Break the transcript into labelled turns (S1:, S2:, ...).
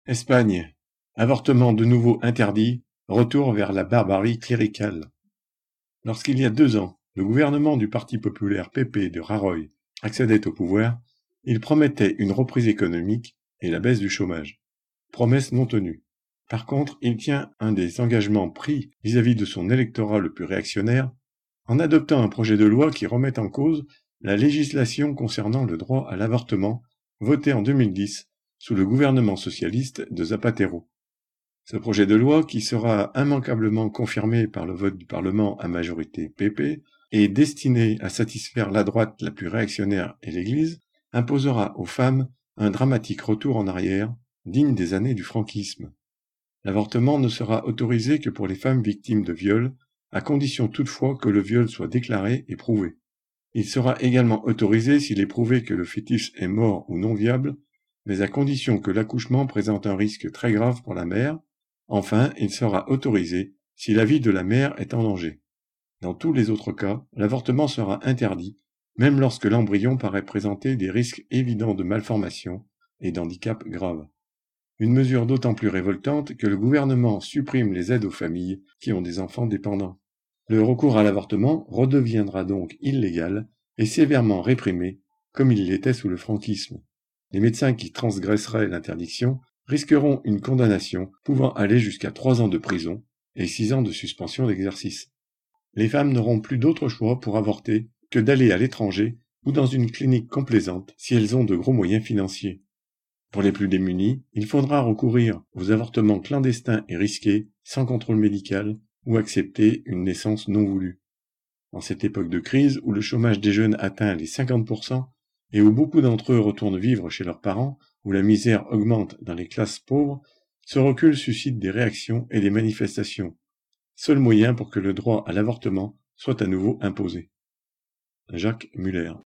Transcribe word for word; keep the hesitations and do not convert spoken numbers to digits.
S1: Espagne. Avortement de nouveau interdit, retour vers la barbarie cléricale. Lorsqu'il y a deux ans, le gouvernement du Parti populaire P P de Rajoy accédait au pouvoir, il promettait une reprise économique et la baisse du chômage. Promesse non tenue. Par contre, il tient un des engagements pris vis-à-vis de son électorat le plus réactionnaire en adoptant un projet de loi qui remet en cause la législation concernant le droit à l'avortement voté en deux mille dix sous le gouvernement socialiste de Zapatero. Ce projet de loi, qui sera immanquablement confirmé par le vote du Parlement à majorité P P, est destiné à satisfaire la droite la plus réactionnaire et l'Église, imposera aux femmes un dramatique retour en arrière, digne des années du franquisme. L'avortement ne sera autorisé que pour les femmes victimes de viol, à condition toutefois que le viol soit déclaré et prouvé. Il sera également autorisé s'il est prouvé que le fœtus est mort ou non viable, mais à condition que l'accouchement présente un risque très grave pour la mère. Enfin, il sera autorisé si la vie de la mère est en danger. Dans tous les autres cas, l'avortement sera interdit, même lorsque l'embryon paraît présenter des risques évidents de malformation et d'handicap grave. Une mesure d'autant plus révoltante que le gouvernement supprime les aides aux familles qui ont des enfants dépendants. Le recours à l'avortement redeviendra donc illégal et sévèrement réprimé, comme il l'était sous le franquisme. Les médecins qui transgresseraient l'interdiction risqueront une condamnation pouvant aller jusqu'à trois ans de prison et six ans de suspension d'exercice. Les femmes n'auront plus d'autre choix pour avorter que d'aller à l'étranger ou dans une clinique complaisante si elles ont de gros moyens financiers. Pour les plus démunis, il faudra recourir aux avortements clandestins et risqués, sans contrôle médical, ou accepter une naissance non voulue. En cette époque de crise où le chômage des jeunes atteint les cinquante pour cent et où beaucoup d'entre eux retournent vivre chez leurs parents, où la misère augmente dans les classes pauvres, ce recul suscite des réactions et des manifestations. Seul moyen pour que le droit à l'avortement soit à nouveau imposé. Jacques Muller.